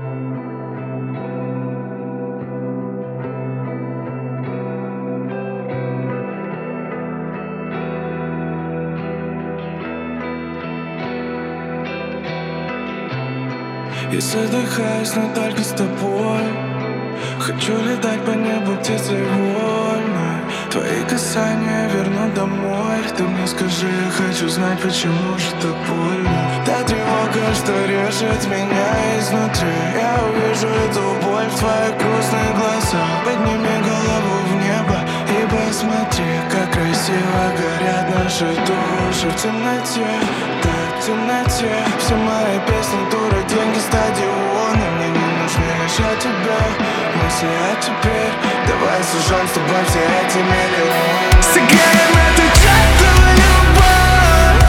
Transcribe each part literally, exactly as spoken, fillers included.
Я задыхаюсь, но только с тобой. Хочу летать по небу птицей вольно. Твои касания вернут домой. Ты мне скажи, я хочу знать, почему же так больно. Та тревога, что режет меня изнутри. Я увижу эту боль в твоих грустных глазах. Подними голову в небо и посмотри, как красиво горят наши души в темноте. Так в темноте. Все мои песни, туры, деньги, стадионы. Мне не нужны лишь от тебя мысли, а теперь давай сожжем с тобой все эти миллионы. Сыграем эту чертову любовь.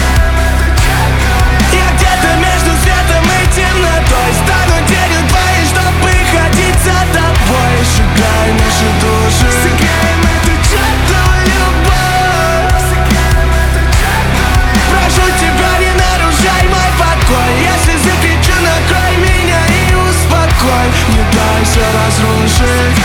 Я где-то между светом и темнотой. Стану тенью твоей, чтобы ходить за тобой. Сжигай наши души. Сыграем эту чертову любовь. Прошу тебя, не нарушай мой покой. Если закричу, накрой меня и успокой. Не дай все разрушить.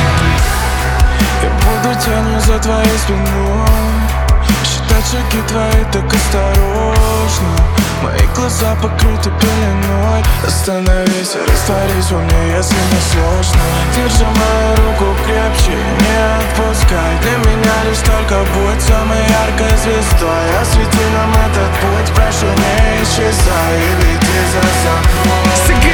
Я буду тенью за твоей спиной. Считать шаги твои так осторожно. Мои глаза покрыты пеленой. Остановись и растворись во мне, если не сложно. Держи мою руку крепче и не отпускай. Для меня лишь только будь самой яркой звездой. Освети нам этот путь, прошу, не исчезай и веди за собой.